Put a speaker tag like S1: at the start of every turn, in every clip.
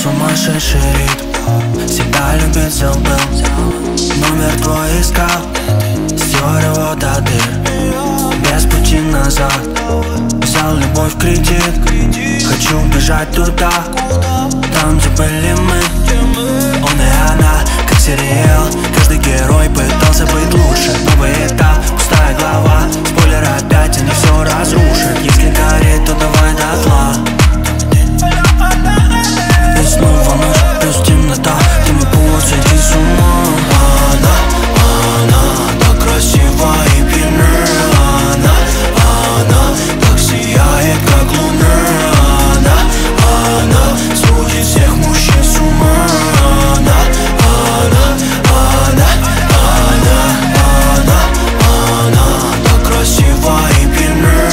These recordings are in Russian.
S1: сумасшедший ритм. Всегда любитель был, номер твой искал, стер его до дыр, без пути назад. Взял любовь в кредит, хочу бежать туда, там, где были мы. Он и она, как сериал, каждый герой пытался быть лучше. Новый этап, пустая голова, спойлер опять, они все разрушат. Если горит, то давай дотла. И снова ночь, плюс темнота, ты мой путь, сойти с ума. Она так красива и пьяна. Она так сияет, как луна. Она сводит всех мужчин с ума. Она так красива и пьяна.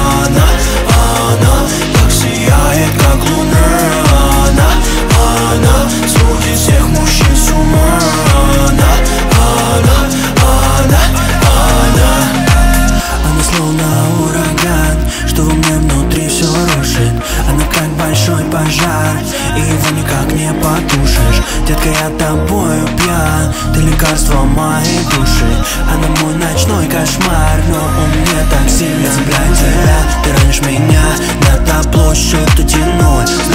S1: Она так сияет, как луна. Она сводит всех мужчин с ума. Она словно ураган, что во мне внутри все рушит. Она как большой пожар, и его никак не потушишь. Детка, я тобою пьян, ты лекарство моей души. Она мой ночной кошмар, но он мне так сильно цепляет тебя. Ты ранишь меня, на табло счет 1-0.